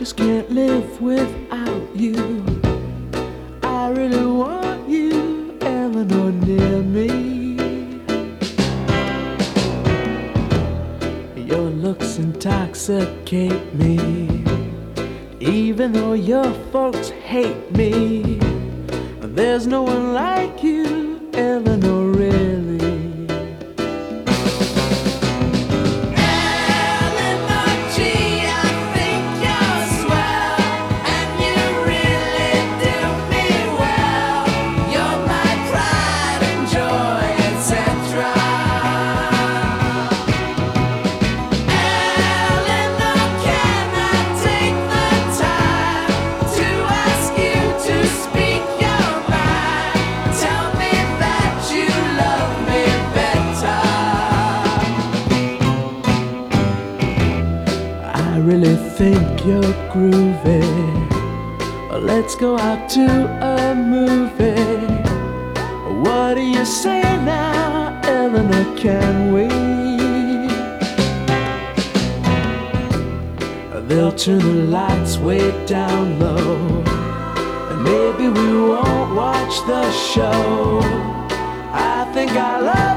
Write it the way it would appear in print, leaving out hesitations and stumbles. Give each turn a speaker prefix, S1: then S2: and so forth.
S1: just can't live without you. I really want you, Eleanor, near me. Your looks intoxicate me, even though your folks hate me. There's no one like you, Eleanor, really. I really think you're groovy. Let's go out to a movie. What do you say now, Eleanor, can we? They'll turn the lights way down low, and maybe we won't watch the show. I think I love